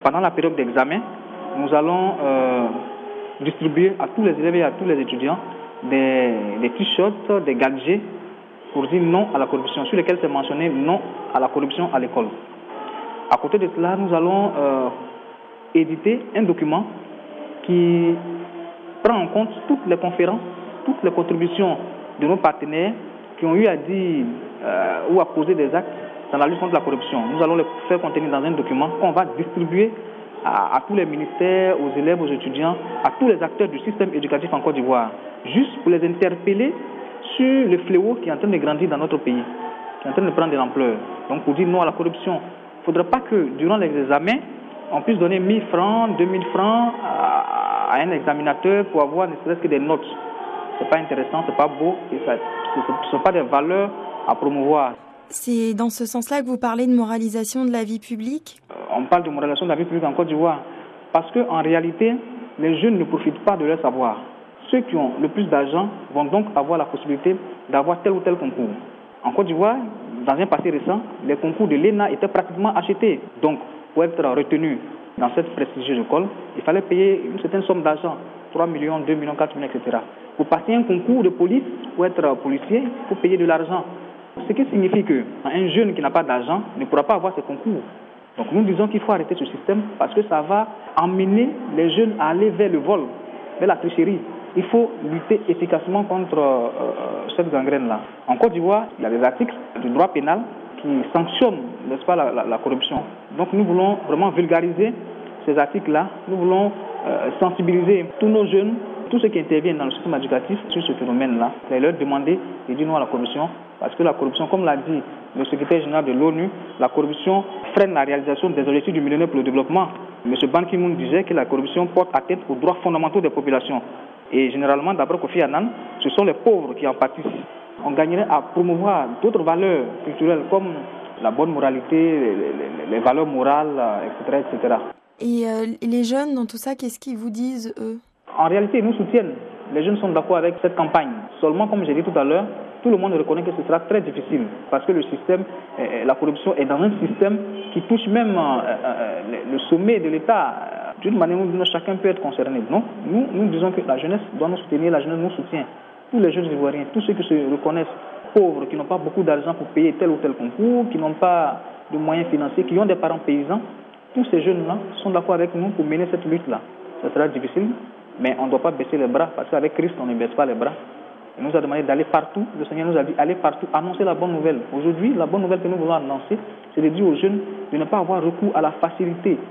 Pendant la période d'examen, nous allons distribuer à tous les élèves et à tous les étudiants des t-shirts, des gadgets pour dire non à la corruption, sur lesquels c'est mentionné non à la corruption à l'école. À côté de cela, nous allons éditer un document qui prend en compte toutes les conférences, toutes les contributions de nos partenaires qui ont eu à dire ou à poser des actes dans la lutte contre la corruption. Nous allons les faire contenir dans un document qu'on va distribuer à tous les ministères, aux élèves, aux étudiants, à tous les acteurs du système éducatif en Côte d'Ivoire, juste pour les interpeller sur le fléau qui est en train de grandir dans notre pays, qui est en train de prendre de l'ampleur. Donc pour dire non à la corruption, il ne faudrait pas que durant les examens, on puisse donner 1 000 francs, 2 000 francs à un examinateur pour avoir ne serait-ce que des notes. Ce n'est pas intéressant, ce n'est pas beau, et ce ne sont pas des valeurs à promouvoir. C'est dans ce sens-là que vous parlez de moralisation de la vie publique ? On parle de moralisation de la vie publique en Côte d'Ivoire parce qu'en réalité, les jeunes ne profitent pas de leur savoir. Ceux qui ont le plus d'argent vont donc avoir la possibilité d'avoir tel ou tel concours. En Côte d'Ivoire, dans un passé récent, les concours de l'ENA étaient pratiquement achetés. Donc, pour être retenu dans cette prestigieuse école, il fallait payer une certaine somme d'argent, 3 millions, 2 millions, 4 millions, etc. Pour passer un concours de police, pour être policier, il faut payer de l'argent. Ce qui signifie qu'un jeune qui n'a pas d'argent ne pourra pas avoir ce concours. Donc nous disons qu'il faut arrêter ce système parce que ça va emmener les jeunes à aller vers le vol, vers la tricherie. Il faut lutter efficacement contre cette gangrène-là. En Côte d'Ivoire, il y a des articles du droit pénal qui sanctionnent, n'est-ce pas, la corruption. Donc nous voulons vraiment vulgariser ces articles-là. Nous voulons sensibiliser tous nos jeunes, tous ceux qui interviennent dans le système éducatif sur ce phénomène-là, et leur demander de dire non à la corruption. Parce que la corruption, comme l'a dit le secrétaire général de l'ONU, la corruption freine la réalisation des objectifs du millénaire pour le développement. M. Ban Ki-moon disait que la corruption porte atteinte aux droits fondamentaux des populations. Et généralement, d'après Kofi Annan, ce sont les pauvres qui en pâtissent. On gagnerait à promouvoir d'autres valeurs culturelles comme la bonne moralité, les valeurs morales, etc. etc. Et les jeunes, dans tout ça, qu'est-ce qu'ils vous disent, eux ? En réalité, ils nous soutiennent. Les jeunes sont d'accord avec cette campagne. Seulement, comme j'ai dit tout à l'heure, tout le monde reconnaît que ce sera très difficile parce que le système, la corruption est dans un système qui touche même le sommet de l'État. D'une manière ou d'une autre, chacun peut être concerné. Donc, nous disons que la jeunesse doit nous soutenir, la jeunesse nous soutient. Tous les jeunes ivoiriens, tous ceux qui se reconnaissent pauvres, qui n'ont pas beaucoup d'argent pour payer tel ou tel concours, qui n'ont pas de moyens financiers, qui ont des parents paysans, tous ces jeunes-là sont d'accord avec nous pour mener cette lutte-là. Ça sera difficile, mais on ne doit pas baisser les bras parce qu'avec Christ, on ne baisse pas les bras. Il nous a demandé d'aller partout. Le Seigneur nous a dit allez partout, annoncer la bonne nouvelle. Aujourd'hui, la bonne nouvelle que nous voulons annoncer, c'est de dire aux jeunes de ne pas avoir recours à la facilité.